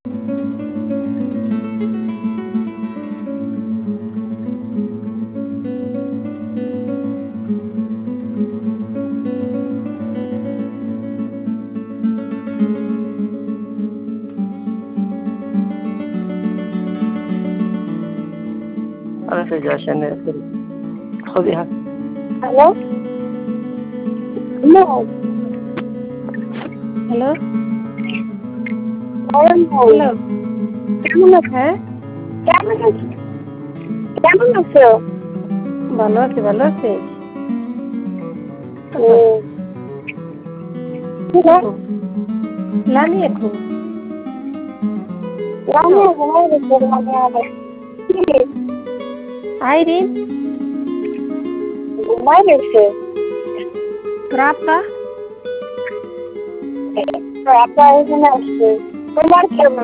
أنا في عشان خذيها. Hello hello hello hello hello কেমন আছো? হ্যাঁ কেমন আছো? কেমন আছো? ভালো আছি ভালো আছি লানি এখন আইরিন ঘুমাই গেছে রাপা আপনার এখানে আসছে তোমার কেমন